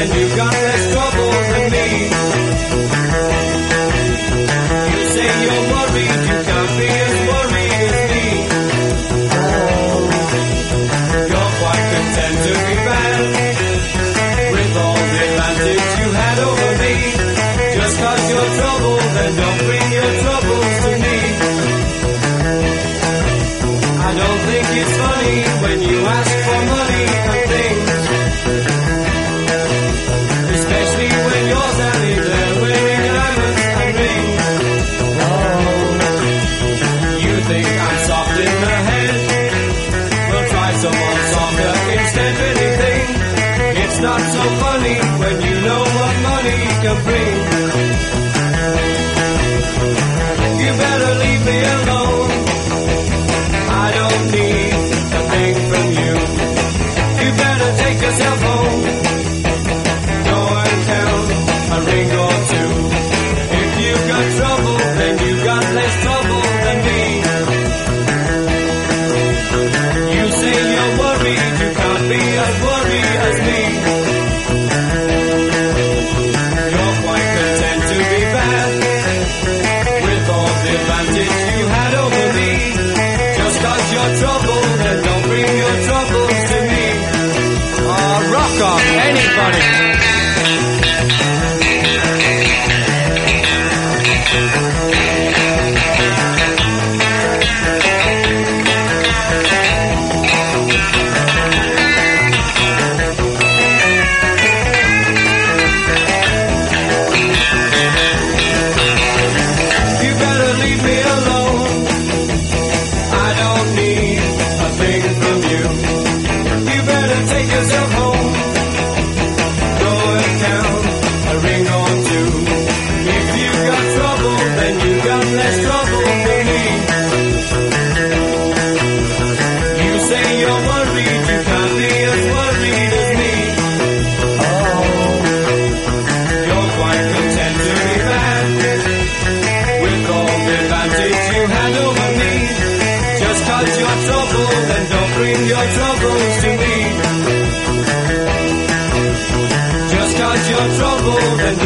then you've got less trouble than me. You say you're worried, you can't be as worried as me. You're quite content to be bad, with all the advantage you had over me. Just 'cause you're troubled, then don't bring your troubles to me. I don't think it's funny when you ask for money and things, especially when you're standing there wearing diamonds and rings. You think I'm soft in the head? We'll try some more soccer instead, really think it's not so funny when you know what money can bring. You better leave me alone, I don't need a thing from you. You better take yourself home, go and count a ring or two. If you've got trouble, then you've got less trouble than me. You say you're worried, you can't be as worried as me. You're quite content to be bad, with all the advantage you had over me. Just 'cause you're troubled, then don't bring your troubles to me. Oh, rock on, anybody. You better leave me alone, I don't need a thing from you. You better take yourself home, go and count a ring or two. If you've got trouble, then you've got less trouble than me. You say you're worried, you can't be as worried as me. You're quite content to be bad, with all the advantage you had over me. Just 'cause you're troubled, then don't bring your troubles to me. Just 'cause you're troubled, then